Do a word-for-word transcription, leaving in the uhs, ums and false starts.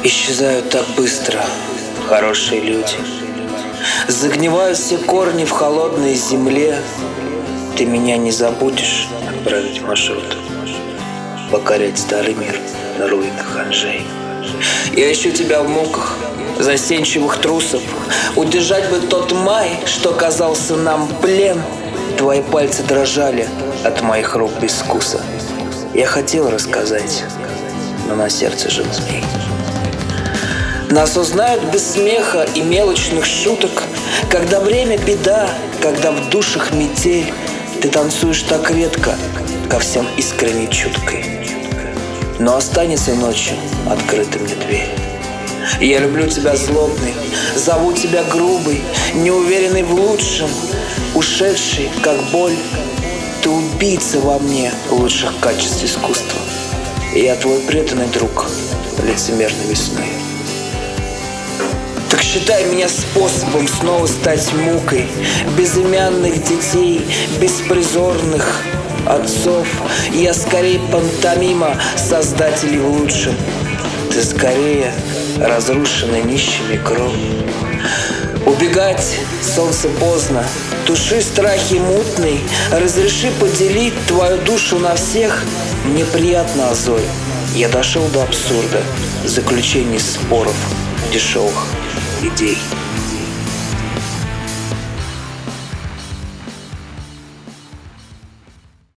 Исчезают так быстро хорошие люди. Загнивают все корни в холодной земле. Ты меня не забудешь отправить в маршрут, покорять старый мир на руинах Анжей. Я ищу тебя в муках застенчивых трусов. Удержать бы тот май, что казался нам плен. Твои пальцы дрожали от моих рук без вкуса. Я хотел рассказать, но на сердце жил змей. Нас узнают без смеха и мелочных шуток, когда время беда, когда в душах метель. Ты танцуешь так редко, ко всем искренне чуткой, но останется ночью открыта мне дверь. Я люблю тебя злобный, зову тебя грубый, неуверенный в лучшем, ушедший, как боль. Ты убийца во мне лучших качеств искусства. Я твой преданный друг лицемерной весной. Так считай меня способом снова стать мукой безымянных детей, беспризорных отцов. Я скорее пантомима создателей в лучшем. Ты скорее разрушенный нищими кров. Убегать солнце поздно, туши страхи мутный, разреши поделить твою душу на всех. Мне приятно, Азой, я дошел до абсурда заключений споров дешевых идей.